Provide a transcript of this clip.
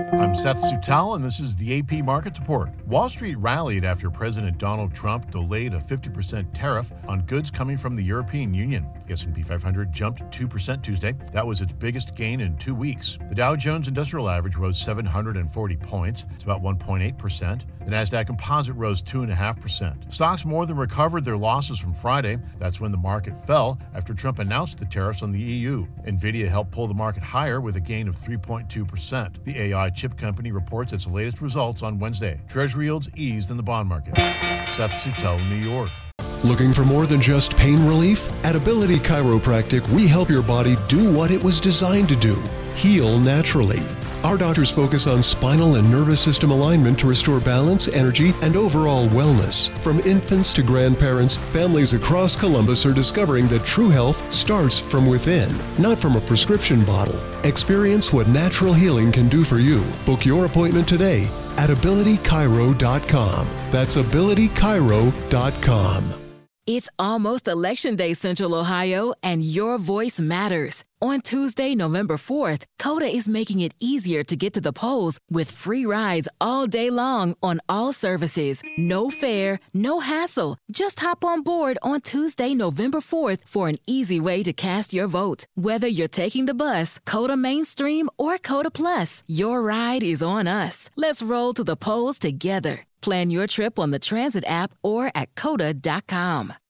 I'm Seth Sutal, and this is the AP Markets Report. Wall Street rallied after President Donald Trump delayed a 50% tariff on goods coming from the European Union. The S&P 500 jumped 2% Tuesday. That was its biggest gain in 2 weeks. The Dow Jones Industrial Average rose 740 points. It's about 1.8%. The Nasdaq Composite rose 2.5%. Stocks more than recovered their losses from Friday. That's when the market fell after Trump announced the tariffs on the EU. Nvidia helped pull the market higher with a gain of 3.2%. The AI chip company reports its latest results on Wednesday. Treasury yields eased in the bond market. Seth Sutel, New York. Looking for more than just pain relief? At Ability Chiropractic, we help your body do what it was designed to do: heal naturally. Our doctors focus on spinal and nervous system alignment to restore balance, energy, and overall wellness. From infants to grandparents, families across Columbus are discovering that true health starts from within, not from a prescription bottle. Experience what natural healing can do for you. Book your appointment today at abilitychiro.com. That's abilitychiro.com. It's almost Election Day, Central Ohio, and your voice matters. On Tuesday, November 4th, COTA is making it easier to get to the polls with free rides all day long on all services. No fare, no hassle. Just hop on board on Tuesday, November 4th for an easy way to cast your vote. Whether you're taking the bus, COTA Mainstream, or COTA Plus, your ride is on us. Let's roll to the polls together. Plan your trip on the Transit app or at COTA.com.